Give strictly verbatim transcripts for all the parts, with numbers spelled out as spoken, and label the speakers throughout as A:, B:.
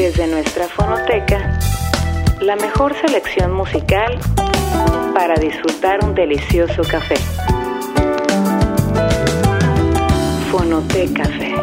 A: Desde nuestra fonoteca, la mejor selección musical para disfrutar un delicioso café. Fonoteca Café.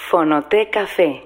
A: Fonoteca Café.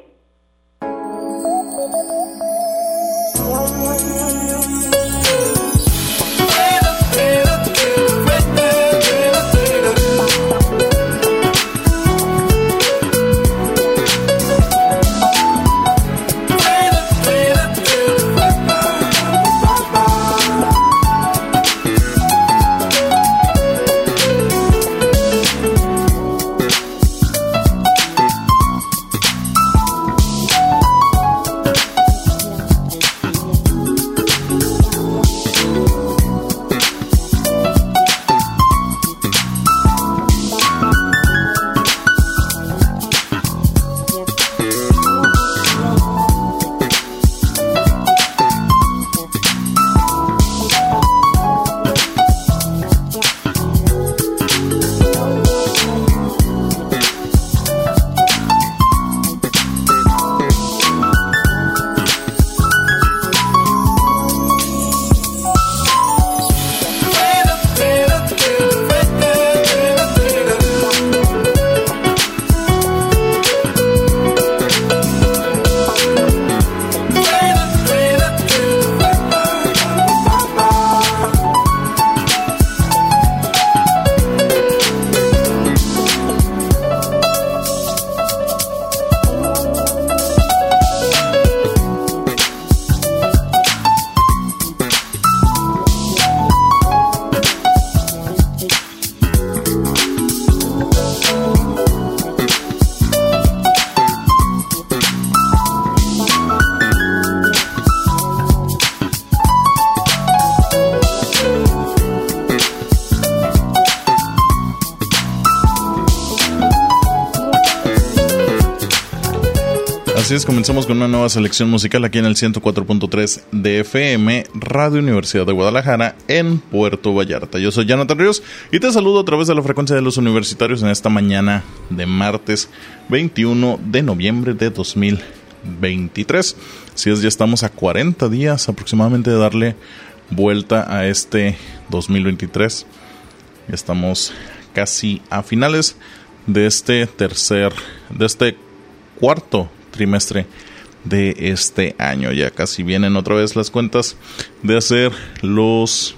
B: Así es, comenzamos con una nueva selección musical aquí en el ciento cuatro punto tres de F M, Radio Universidad de Guadalajara, en Puerto Vallarta. Yo soy Jonathan Ríos y te saludo a través de la frecuencia de los universitarios en esta mañana de martes veintiuno de noviembre de dos mil veintitrés. Así es, ya estamos a cuarenta días aproximadamente de darle vuelta a este dos mil veintitrés. Ya estamos casi a finales de este tercer, de este cuarto trimestre de este año. Ya casi vienen otra vez las cuentas de hacer los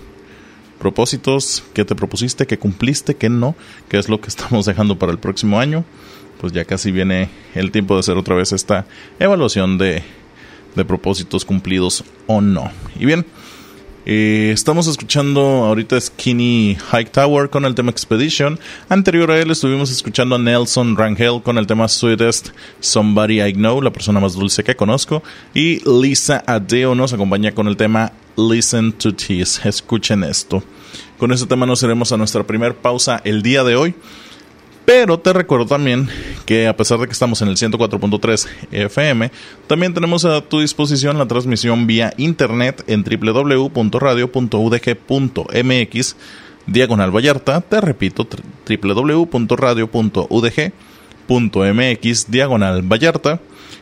B: propósitos que te propusiste, que cumpliste, que no, que es lo que estamos dejando para el próximo año. Pues ya casi viene el tiempo de hacer otra vez esta evaluación de, de propósitos cumplidos o no. Y bien, Eh, estamos escuchando ahorita Skinny Hightower con el tema Expedition. Anterior a él estuvimos escuchando a Nelson Rangel con el tema Sweetest Somebody I Know, la persona más dulce que conozco. Y Lisa Adeo nos acompaña con el tema Listen to This. Escuchen esto. Con este tema nos iremos a nuestra primer pausa el día de hoy. Pero te recuerdo también que a pesar de que estamos en el ciento cuatro punto tres F M, también tenemos a tu disposición la transmisión vía internet en doble u doble u doble u punto radio punto u d g punto m x diagonal Vallarta. Te repito, doble u doble u doble u punto radio punto u d g punto m x diagonal Vallarta.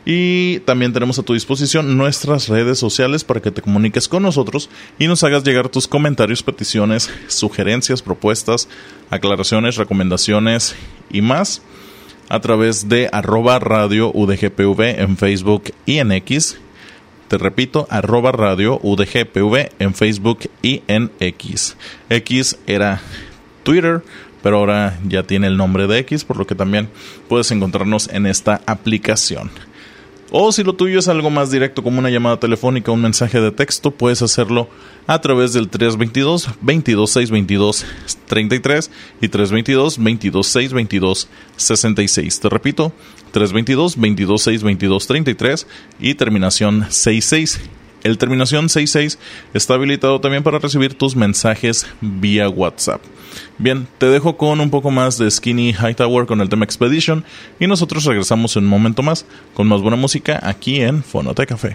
B: Y también tenemos a tu disposición nuestras redes sociales para que te comuniques con nosotros y nos hagas llegar tus comentarios, peticiones, sugerencias, propuestas, aclaraciones, recomendaciones y más a través de arroba radio udgpv en Facebook y en X. Te repito, arroba radio udgpv en Facebook y en X. X era Twitter, pero ahora ya tiene el nombre de X, por lo que también puedes encontrarnos en esta aplicación. O si lo tuyo es algo más directo como una llamada telefónica o un mensaje de texto, puedes hacerlo a través del tres dos dos, veintidós seiscientos veintidós, treinta y tres y tres dos dos, veintidós seiscientos veintidós, sesenta y seis. Te repito, tres dos dos, veintidós seiscientos veintidós, treinta y tres y terminación sesenta y seis. El terminación sesenta y seis está habilitado también para recibir tus mensajes vía WhatsApp. Bien, te dejo con un poco más de Skinny Hightower con el tema Expedition y nosotros regresamos en un momento más con más buena música aquí en Fonoteca Café.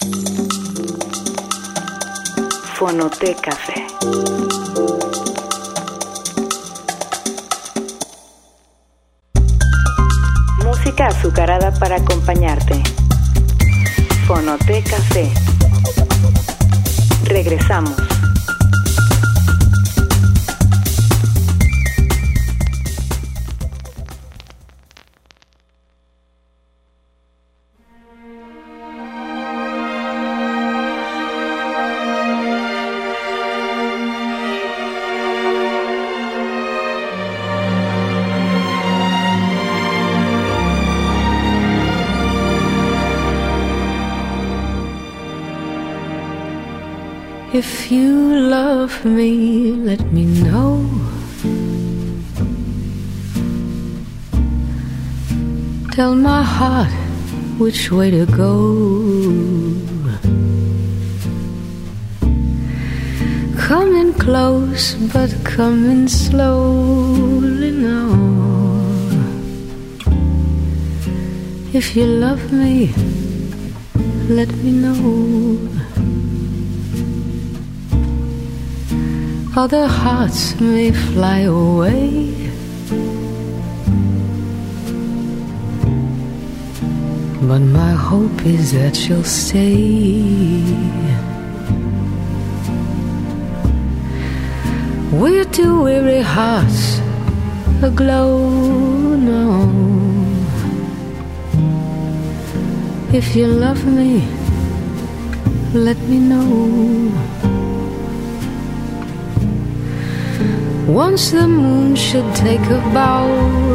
A: Fonoteca Café. Música azucarada para acompañarte. Fonoteca Café. Regresamos.
C: If you love me, let me know. Tell my heart which way to go. Coming close, but coming slowly now. If you love me, let me know. Other hearts may fly away, but my hope is that you'll stay. We're two weary hearts aglow now. If you love me, let me know. Once the moon should take a bow,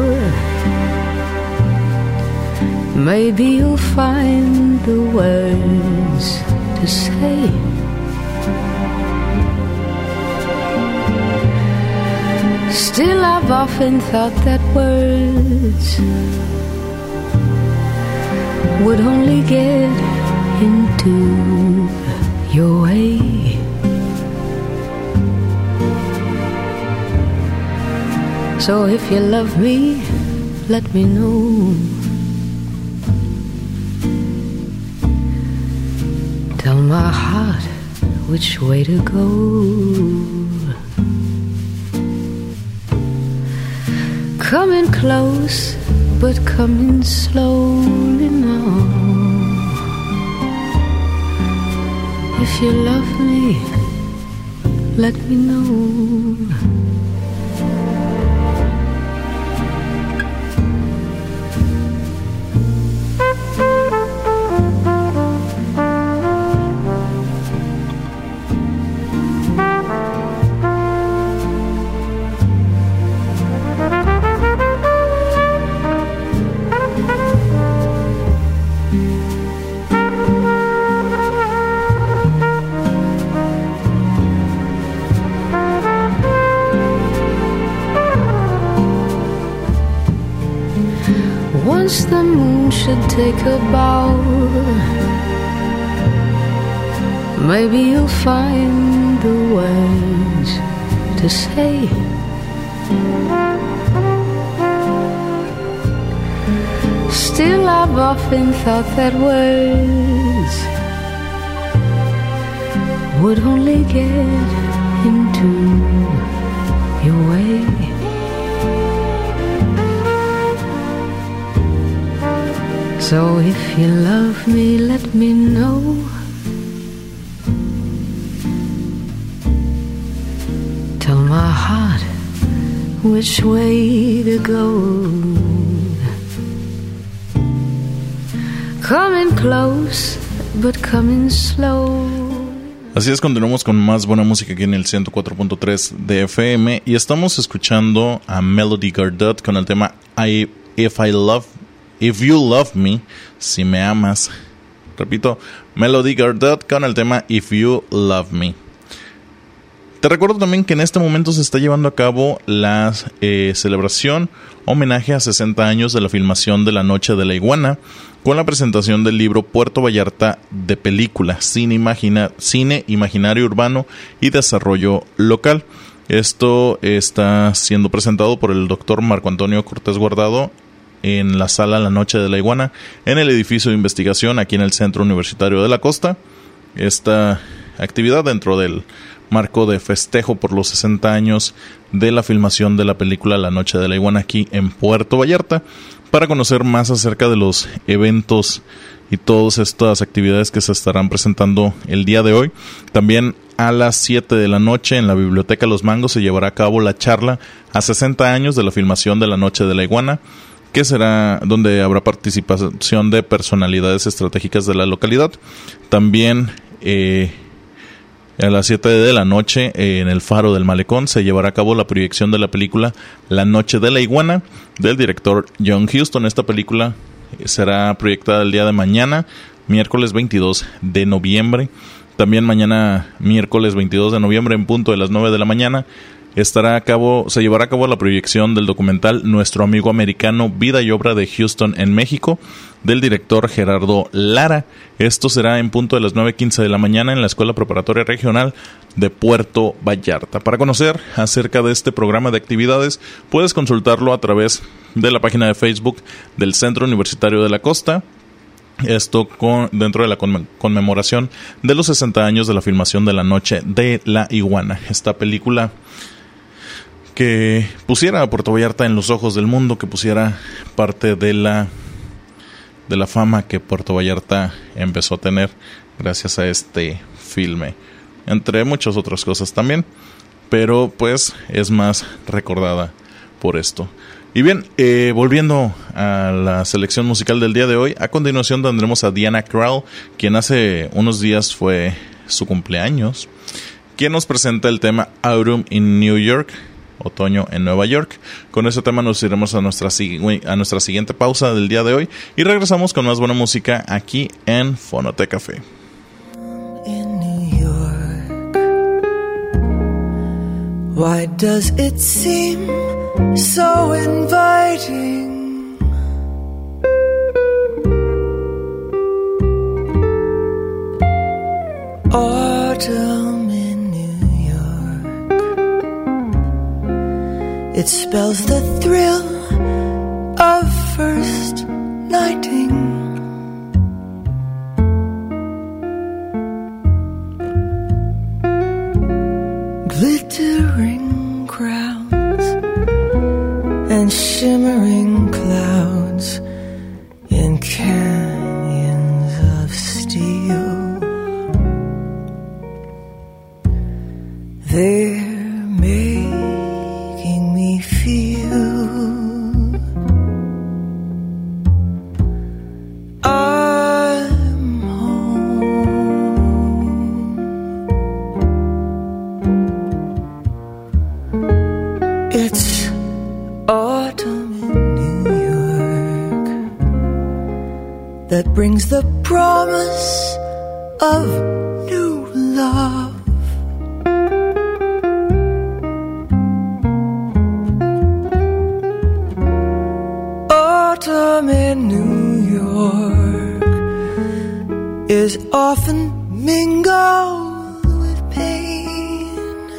C: maybe you'll find the words to say. Still I've often thought that words would only get into your way. So if you love me, let me know. Tell my heart which way to go. Coming close, but coming slowly now. If you love me, let me know. Once the moon should take a bow, maybe you'll find the words to say. Still I've often thought that words would only get into your way. So if you love me, let me know. Tell my heart which way to go. Coming close, but coming slow.
B: Así es, continuamos con más buena música aquí en el ciento cuatro punto tres de F M y estamos escuchando a Melody Gardot con el tema I, If I Love If You Love Me, si me amas. Repito, Melody Gardot con el tema If You Love Me. Te recuerdo también que en este momento se está llevando a cabo la eh, celebración, homenaje a sesenta años de la filmación de La Noche de la Iguana, con la presentación del libro Puerto Vallarta de película, cine, imagina, cine imaginario urbano y desarrollo local. Esto está siendo presentado por el doctor Marco Antonio Cortés Guardado en la sala La Noche de la Iguana, en el edificio de investigación aquí en el Centro Universitario de la Costa. Esta actividad dentro del marco de festejo por los sesenta años de la filmación de la película La Noche de la Iguana aquí en Puerto Vallarta. Para conocer más acerca de los eventos y todas estas actividades que se estarán presentando el día de hoy, también a las siete de la noche en la Biblioteca Los Mangos se llevará a cabo la charla a sesenta años de la filmación de La Noche de la Iguana, que será donde habrá participación de personalidades estratégicas de la localidad. También eh, a las siete de la noche eh, en el Faro del Malecón se llevará a cabo la proyección de la película La Noche de la Iguana del director John Huston. Esta película será proyectada el día de mañana, miércoles veintidós de noviembre. También mañana, miércoles veintidós de noviembre, en punto de las nueve de la mañana, estará a cabo, se llevará a cabo la proyección del documental Nuestro Amigo Americano, Vida y Obra de Houston en México, del director Gerardo Lara. Esto será en punto de las nueve quince de la mañana en la Escuela Preparatoria Regional de Puerto Vallarta. Para conocer acerca de este programa de actividades, puedes consultarlo a través de la página de Facebook del Centro Universitario de la Costa. Esto con, dentro de la conmemoración de los sesenta años de la filmación de La Noche de la Iguana. Esta película que pusiera a Puerto Vallarta en los ojos del mundo, que pusiera parte de la de la fama que Puerto Vallarta empezó a tener gracias a este filme, entre muchas otras cosas también, pero pues es más recordada por esto. Y bien, eh, volviendo a la selección musical del día de hoy, a continuación tendremos a Diana Krall, quien hace unos días fue su cumpleaños, quien nos presenta el tema Autumn in New York, otoño en Nueva York. Con ese tema nos iremos a nuestra, a nuestra siguiente pausa del día de hoy y regresamos con más buena música aquí en Fonoteca Café.
D: In New York, why does it seem so inviting? Autumn in New York, it spells the thrill of first nighting. Glittering crowds and shimmering clouds in canyons of steel. They're making me feel I'm home. It's autumn in New York that brings the promise of new love. Autumn in New York is often mingled with pain.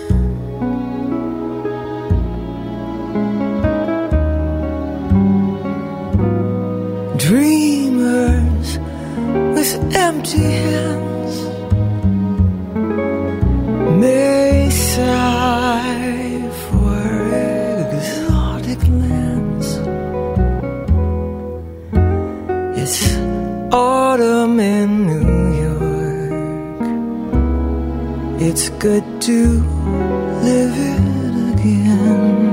D: Dreamers with empty hands may sigh for exotic lands. It's autumn in New York. It's good to live it again.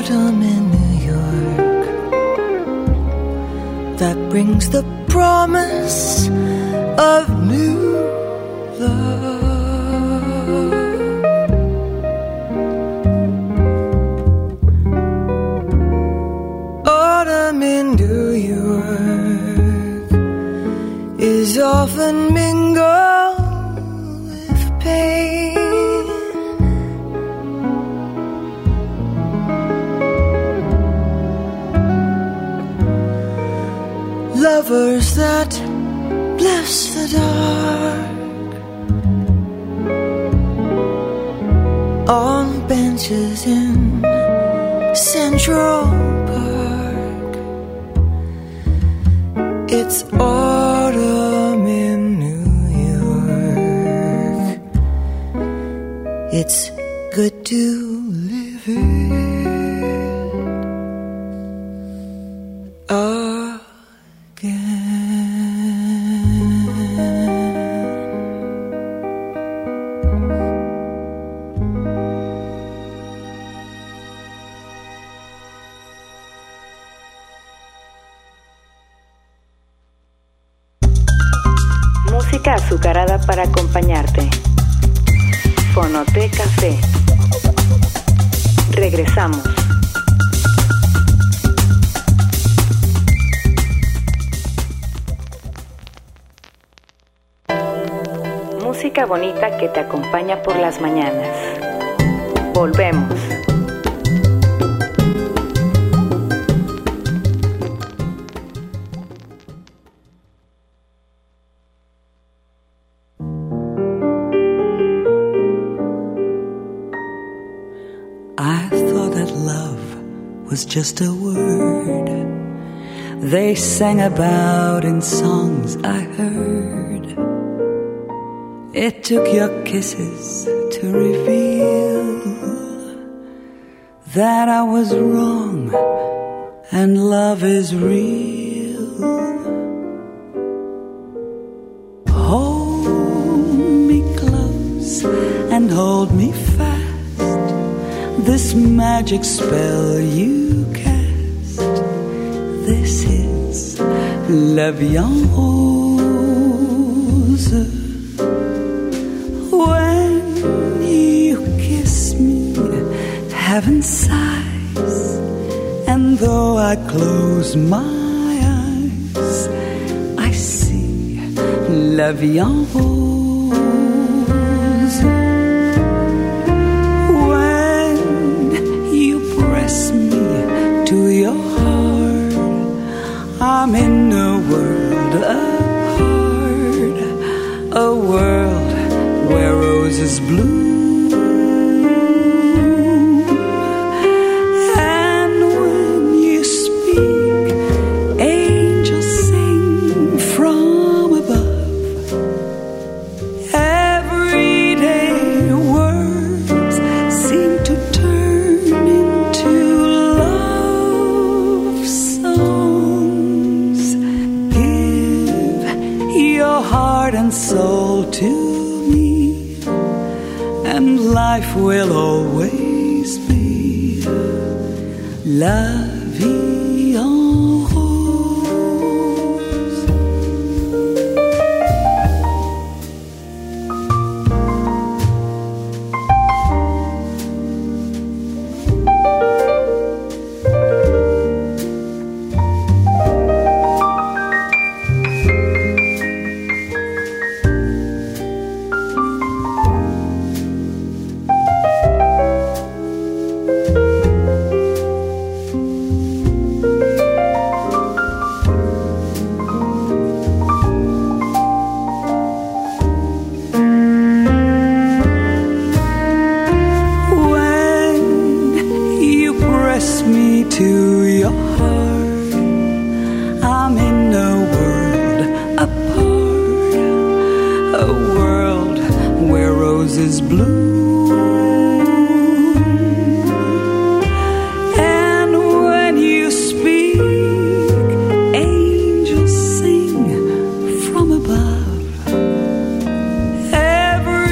D: autumn in New York that brings the promise of new love. Autumn in New York is often mingled with pain. Lovers that bless the dark on benches in Central Park. It's autumn in New York. It's good to live it again.
A: Música azucarada para acompañarte. Fonoteca Café. Regresamos. Música bonita que te acompaña por las mañanas. Volvemos.
E: Was just a word they sang about in songs I heard. It took your kisses to reveal that I was wrong and love is real. Hold me close and hold me fast. This magic spell you cast, this is La Vie en Rose. When you kiss me, heaven sighs, and though I close my eyes, I see La Vie en Rose. To your heart, I'm in a world apart, a world where roses bloom. And when you speak, angels sing from above. Everyday words seem to turn into and soul to me, and life will always be La Vie en Rose.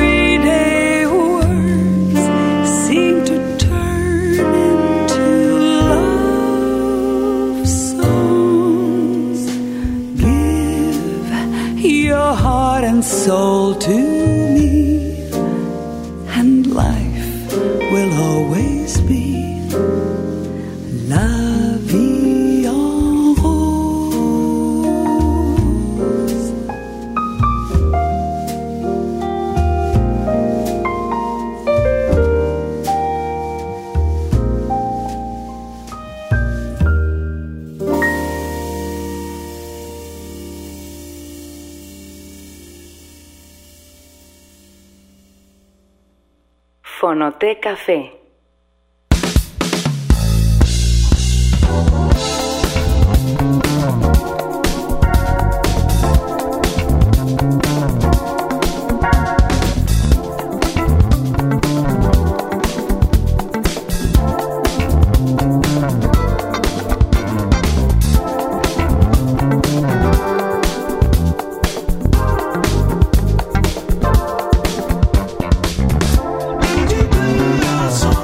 E: Everyday words seem to turn into to me, and life will always be la vie en rose.
A: Fonoteca Café.
D: So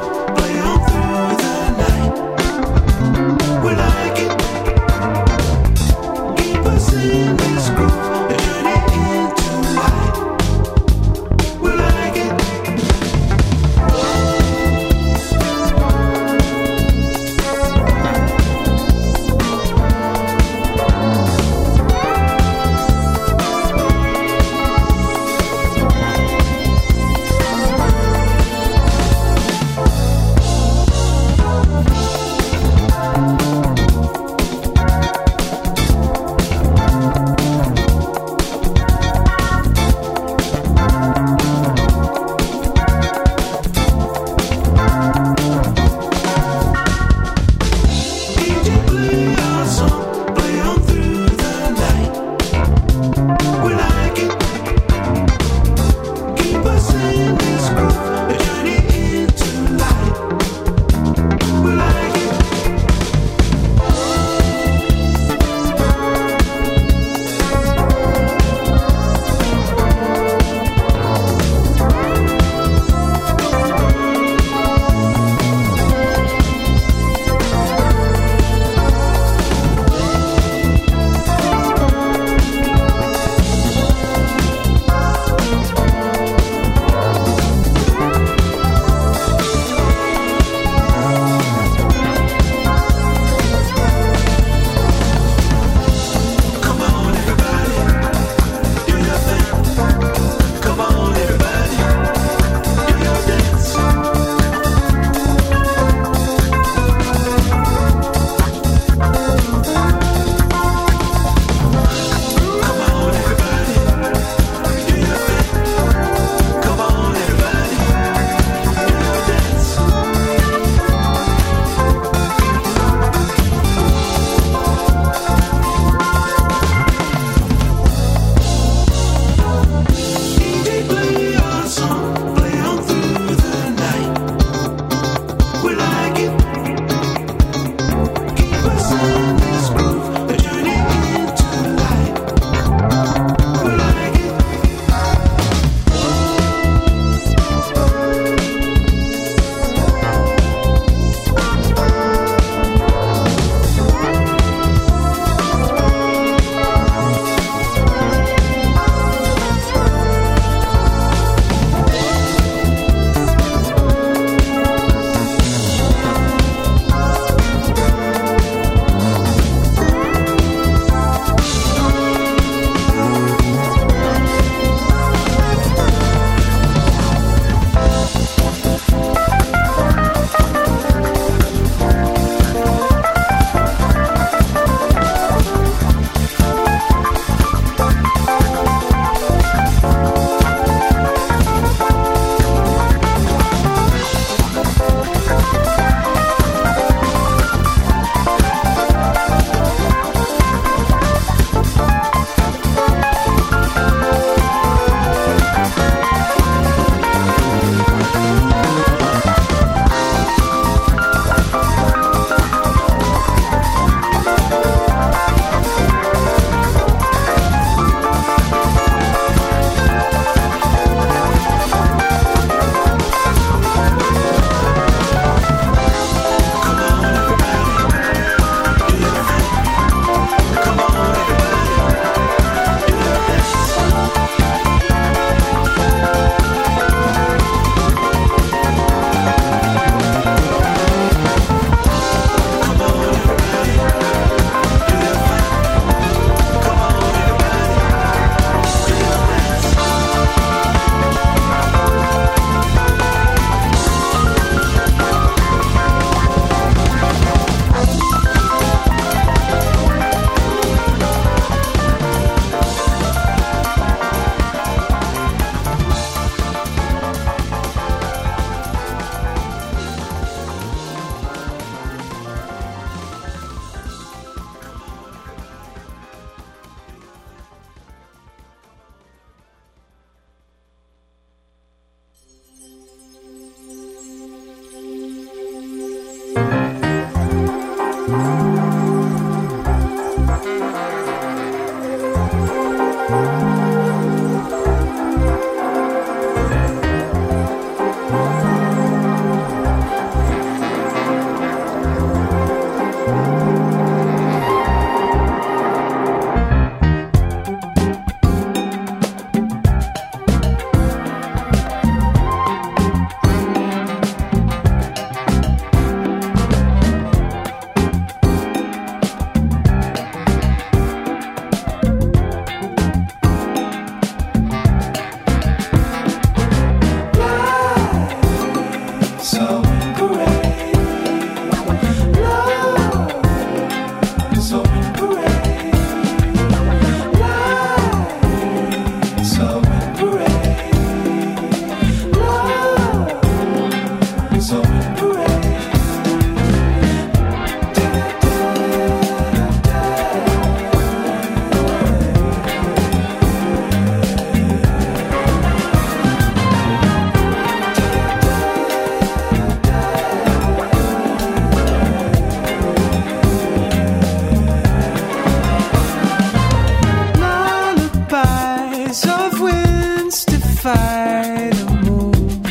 D: by the moon.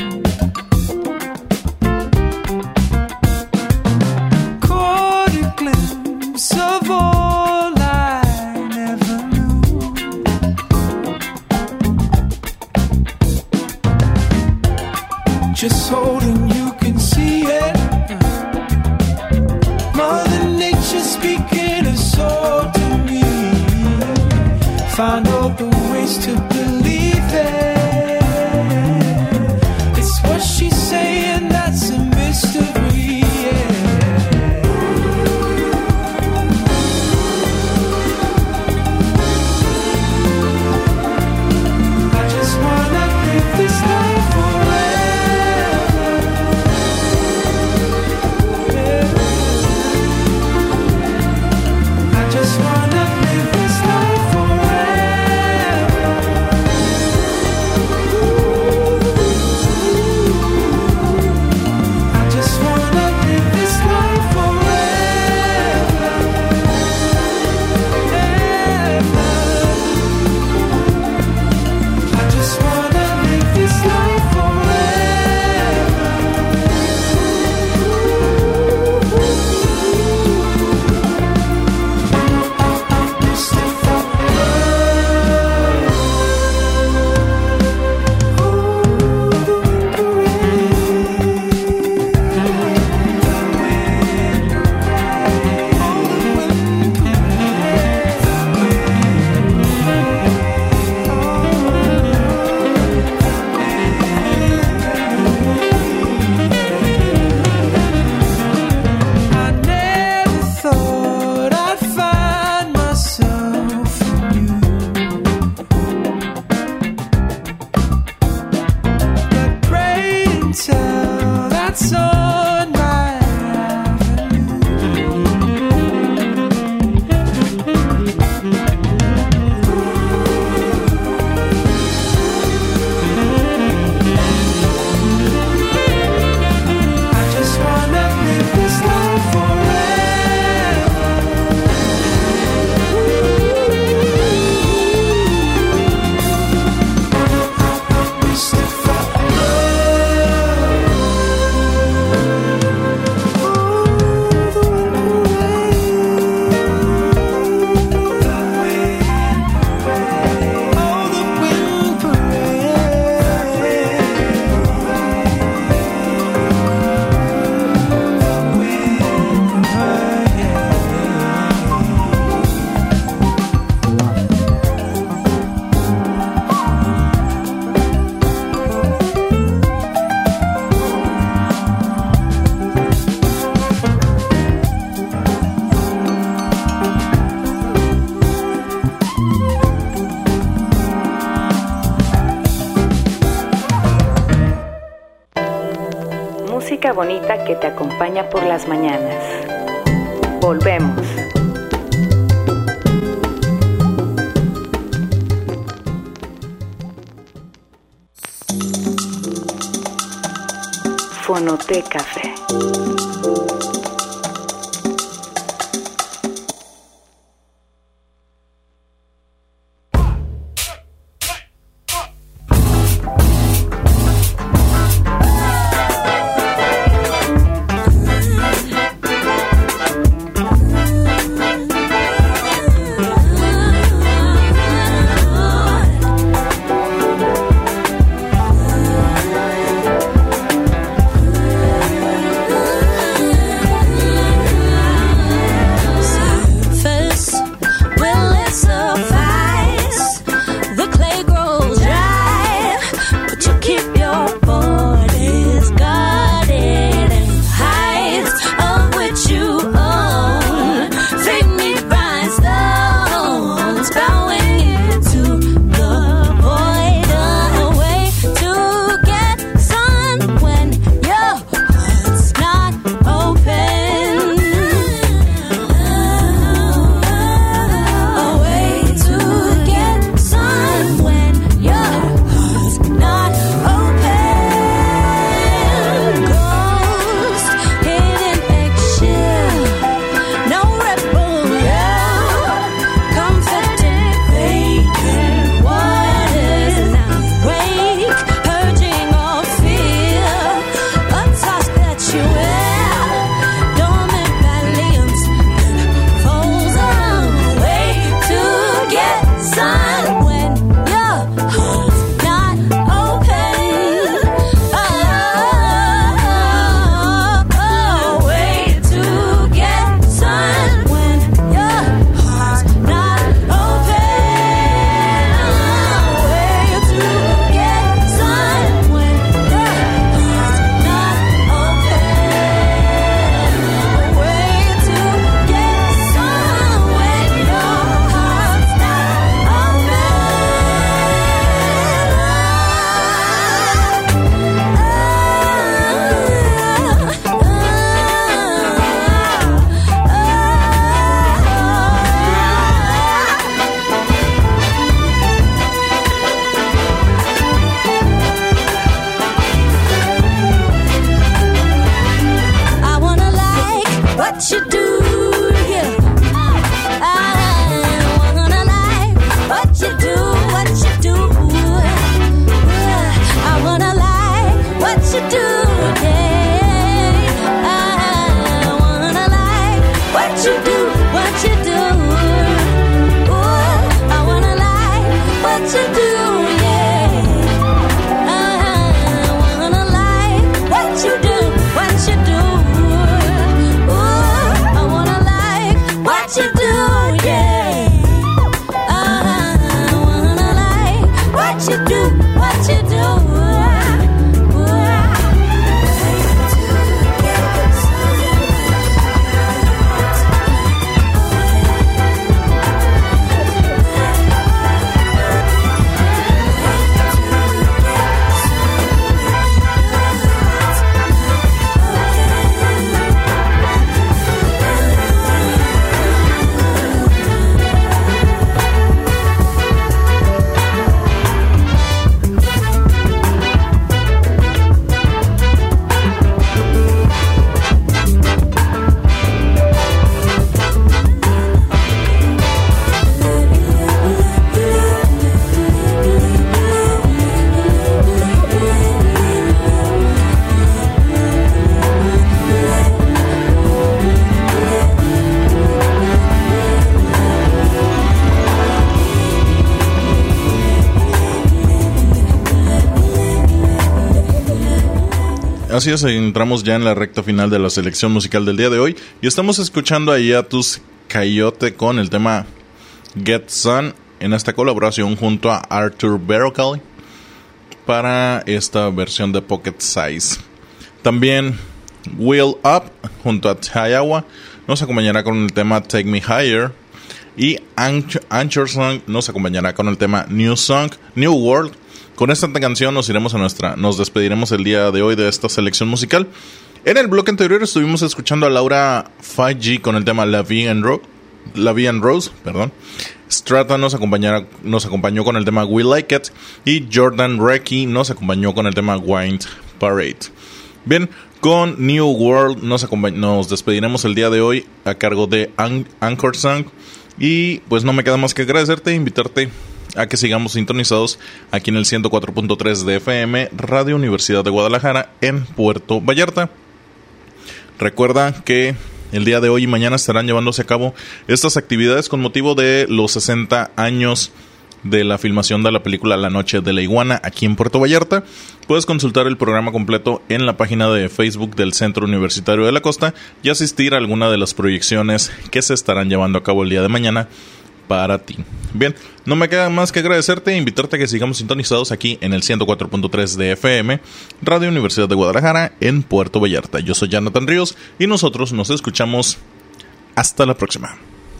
D: Caught a glimpse of all I never knew. Just holding you can see it. Mother Nature speaking a soul to me. Find all the ways to believe it. It's what she's saying that's a mystery, yeah. I just wanna live this life forever, yeah. I just wanna live this life forever. I just wanna live this life forever, ever. I just wanna live this life forever. Mustafa, I never thought I'd find myself in you. But pray and tell that's on my avenue. I just wanna live this life forever. Mustafa, all the wind
A: Música bonita que te acompaña por las mañanas. Volvemos. Fonoteca Café.
D: forever.
B: Así es, entramos ya en la recta final de la selección musical del día de hoy y estamos escuchando a Hiatus Coyote con el tema Get Sun en esta colaboración junto a Arthur Barocal para esta versión de Pocket Size. También Wheel Up junto a Tayawa nos acompañará con el tema Take Me Higher y Anchor Song nos acompañará con el tema New Song, New World. Con esta canción nos iremos a nuestra, nos despediremos el día de hoy de esta selección musical. En el bloque anterior estuvimos escuchando a Laura cinco G con el tema La Vie en Ro- La Vie en Rose, perdón. Strata nos acompañará, nos acompañó con el tema We Like It y Jordan Reckie nos acompañó con el tema Wind Parade. Bien, con New World nos, acompañ- nos despediremos el día de hoy a cargo de An- Anchor Song y pues no me queda más que agradecerte e invitarte a que sigamos sintonizados aquí en el ciento cuatro punto tres de F M, Radio Universidad de Guadalajara, en Puerto Vallarta. Recuerda que el día de hoy y mañana estarán llevándose a cabo estas actividades con motivo de los sesenta años de la filmación de la película La Noche de la Iguana aquí en Puerto Vallarta. Puedes consultar el programa completo en la página de Facebook del Centro Universitario de la Costa y asistir a alguna de las proyecciones que se estarán llevando a cabo el día de mañana para ti. Bien, no me queda más que agradecerte e invitarte a que sigamos sintonizados aquí en el ciento cuatro punto tres de F M, Radio Universidad de Guadalajara, en Puerto Vallarta. Yo soy Jonathan Ríos y nosotros nos escuchamos hasta la próxima.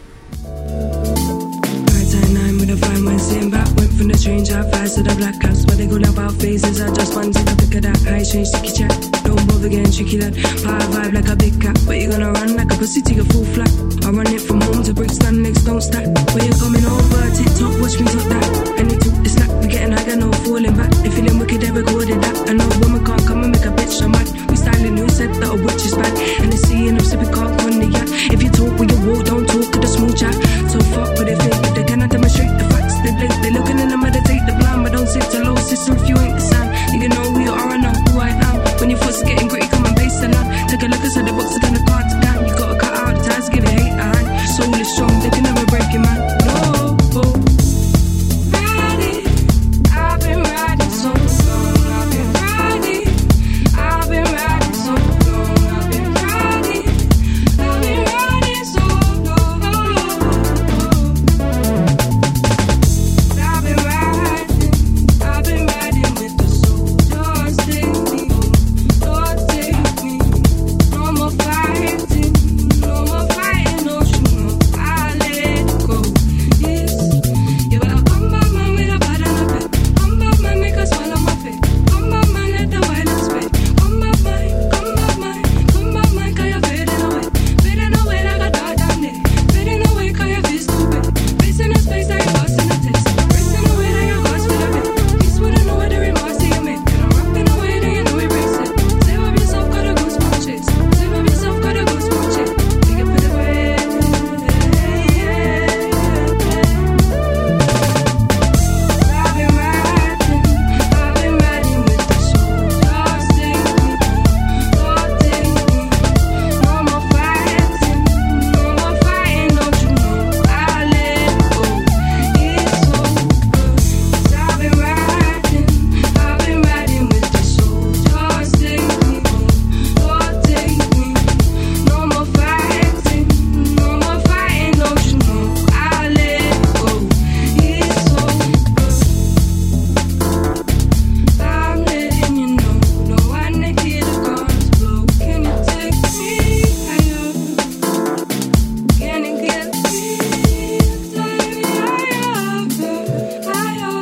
B: From the strange high fives to the black caps, where they go like about faces. I just want to take a pic of that high change, sticky chat. Don't bother getting tricky, that power vibe like a big cat. But you're gonna run like a pussy to your full flat. I run it from home to Brixton, next don't stack. Where you coming over, TikTok, watch me talk that. And they took the slack, we getting higher, no falling back. They feeling wicked, they recorded that. And no woman can't come and make a bitch so mad. We styling, who said that a witch is bad? And they seeing them sipping can't on the yacht. If you talk with your walk, don't talk with a small chat. So fuck what they think, if they cannot demonstrate the facts, they blink, they looking in the meditate the blind, but don't sit to low system if you ain't the sound. You can know who you are and know who I am. When your foot's getting gritty, come and base the line. Take a look inside the box, again the cards are down. You gotta cut out the ties, give it hate a hand. Soul is strong, they can never break it, man. No, riding, I've been riding so long. I've been riding, I've been riding so long. I've been riding, I've been riding so long. I've been riding, I've been riding with the soul. Just take me, Lord take me. No more fighting, no more fighting, no you know I let it go. Yes, you better come back, man, with a bad and a bed. Come back, man, make us swallow my fate. Come back, man, let the violence fade. Come back, man, come back, man, come back, man, 'cause you're fading away, fading away like a dark damn day, fading away 'cause your feels too big. Facing a space that you're lost in the text, racing away that you're lost with a bit. Peace wouldn't know what the remarks that you make. And I'm rapping away, then you know we breaks it. Save up yourself, gotta go small chase. Save up yourself, gotta go small chase. Take it for the way. I've been riding, I've been riding with the soul. Just take me, Lord take me. No more fighting, no more fighting, don't you know I let go. It's so good. 'Cause I've been riding, I've been riding with the soul. Just take me, Lord take me. No more fighting, no more fighting, don't you know I let go. It's so good. I'm letting you know, no one to hear the guns blow. Can you take me higher? Can you get me? Take me higher, higher.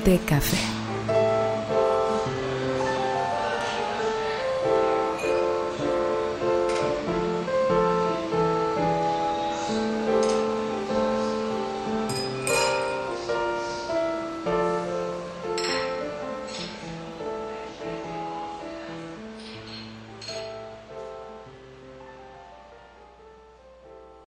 C: Té Café.